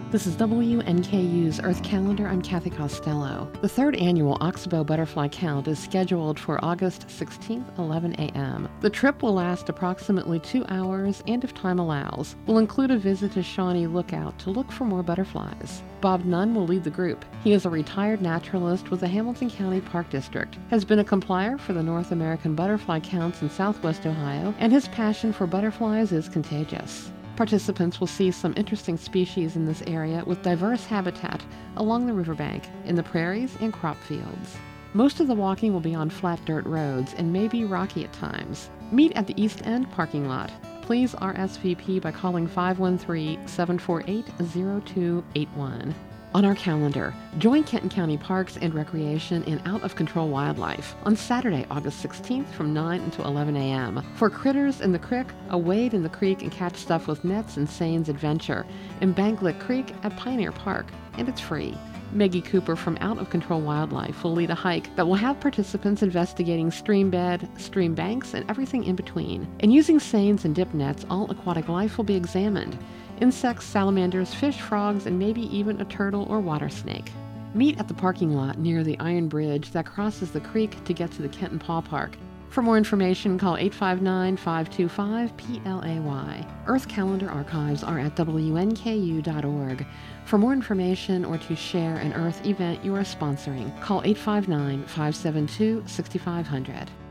This is WNKU's Earth Calendar. I'm Kathy Costello. The third annual Oxbow Butterfly Count is scheduled for August 16th, 11 a.m. The trip will last approximately 2 hours and, if time allows, will include a visit to Shawnee Lookout to look for more butterflies. Bob Nunn will lead the group. He is a retired naturalist with the Hamilton County Park District, has been a complier for the North American Butterfly Counts in Southwest Ohio, and his passion for butterflies is contagious. Participants will see some interesting species in this area with diverse habitat along the riverbank, in the prairies, and crop fields. Most of the walking will be on flat dirt roads and may be rocky at times. Meet at the East End parking lot. Please RSVP by calling 513-748-0281. On our calendar, join Kenton County Parks and Recreation in Out of Control Wildlife on Saturday, August 16th from 9 until 11 a.m. For Critters in the Crick, a wade in the creek and catch stuff with nets and seines adventure in Banklick Creek at Pioneer Park, and it's free. Maggie Cooper from Out of Control Wildlife will lead a hike that will have participants investigating stream bed, stream banks, and everything in between. And using seines and dip nets, all aquatic life will be examined. Insects, salamanders, fish, frogs, and maybe even a turtle or water snake. Meet at the parking lot near the Iron Bridge that crosses the creek to get to the Kenton Paw Park. For more information, call 859-525-PLAY. Earth Calendar archives are at WNKU.org. For more information or to share an Earth event you are sponsoring, call 859-572-6500.